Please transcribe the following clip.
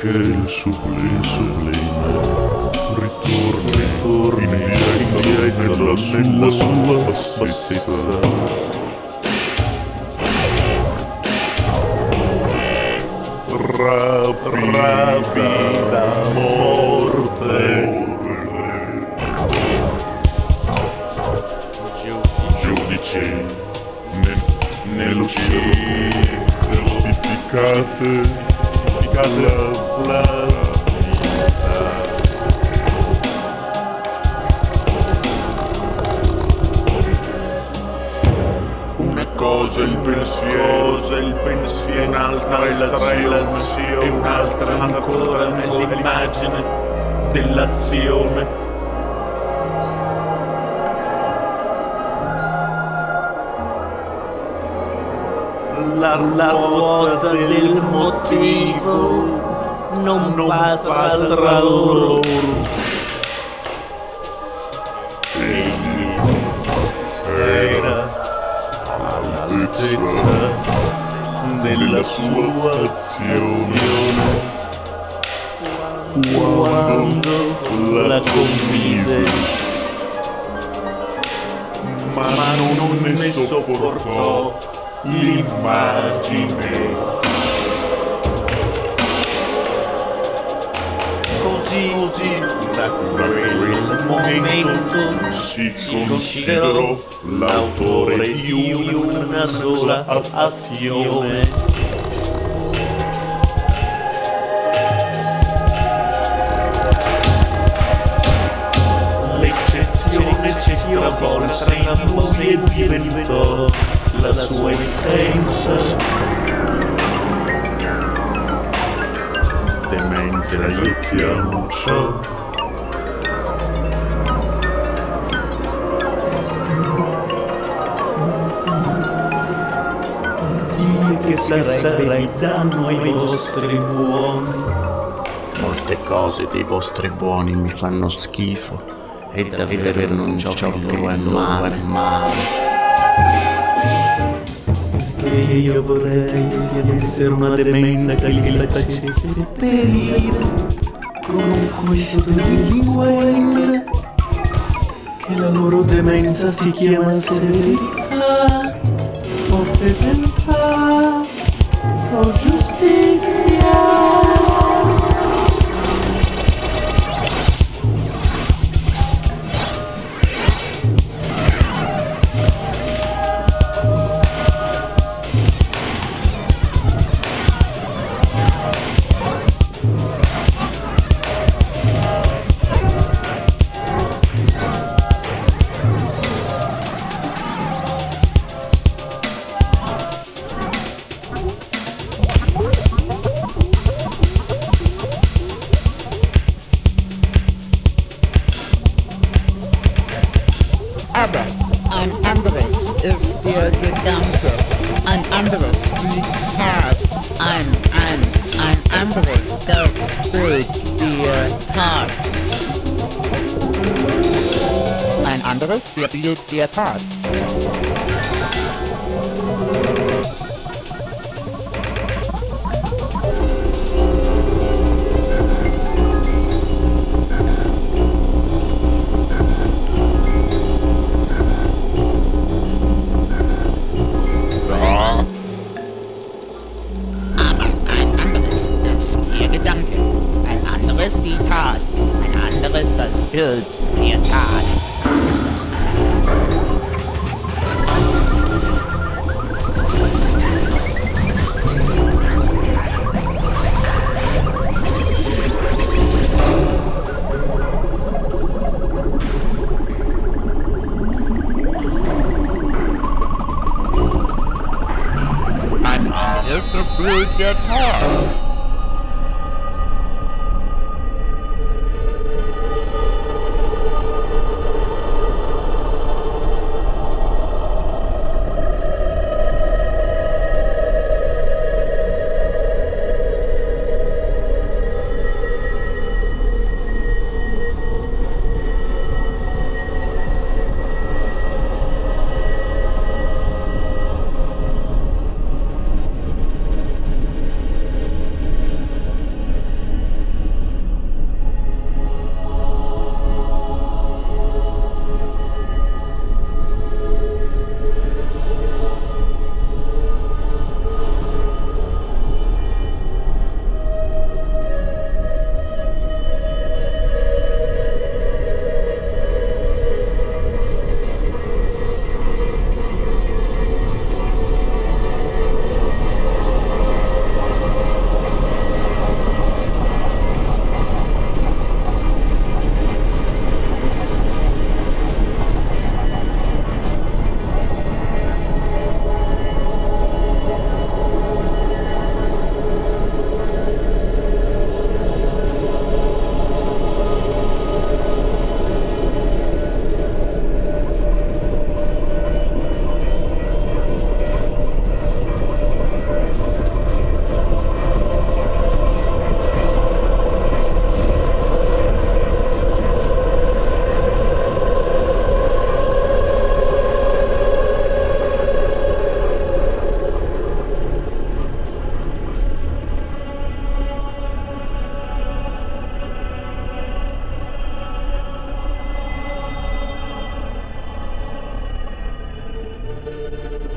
che il sublime ritorni indietro nella sua bassezza. Rapida morte, giudici nell'uccidere giustificate la vita. Una cosa è il pensiero, un'altra relazione, e un'altra ancora l'immagine dell'azione. La ruota del motivo non passa tra loro. Egli era all'altezza della sua azione quando la convide, ma non ne sopportò l'immagine. Così da quel momento si considerò l'autore di una sola azione. L'eccezione si stravolse in lui e diventò la sua essenza. Demenza, io chiamo ciò. Dì che sarebbe di danno ai vostri buoni. Molte cose dei vostri buoni mi fanno schifo e davvero non ciò che è male. Che io vorrei si avessero una demenza che li facesse perire con questo delinquente, che la loro demenza si chiama severità o fedeltà o giustizia. Aber ein anderes ist der Gedanke, ein anderes die Tat, ein anderes das Bild der Tat. Ein anderes der Bild der Tat. Bild der Tat. Ein anderes das Bild der Tat. Thank